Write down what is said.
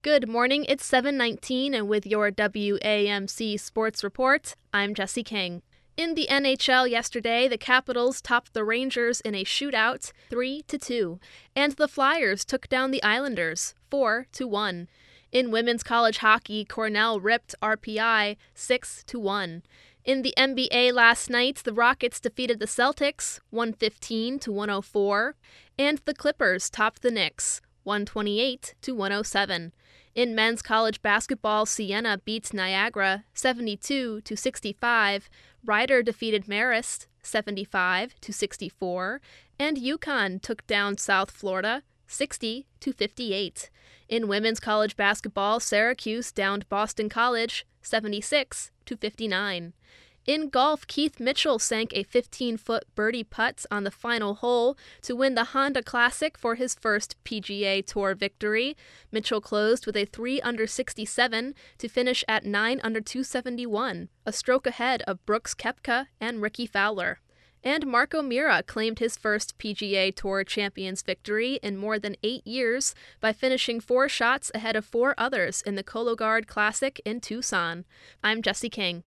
Good morning, it's 7:19, and with your WAMC Sports Report, I'm Jesse King. In the NHL yesterday, the Capitals topped the Rangers in a shootout 3-2, and the Flyers took down the Islanders 4-1. In women's college hockey, Cornell ripped RPI 6-1. In the NBA last night, the Rockets defeated the Celtics 115-104, and the Clippers topped the Knicks 128-107. In men's college basketball, Siena beat Niagara 72-65, Rider defeated Marist 75-64, and UConn took down South Florida 60-58. In women's college basketball, Syracuse downed Boston College 76-59. In golf, Keith Mitchell sank a 15-foot birdie putt on the final hole to win the Honda Classic for his first PGA Tour victory. Mitchell closed with a 3 under 67 to finish at 9 under 271, a stroke ahead of Brooks Koepka and Ricky Fowler. And Marco Mira claimed his first PGA Tour Champions victory in more than 8 years by finishing 4 shots ahead of 4 others in the Cologuard Classic in Tucson. I'm Jesse King.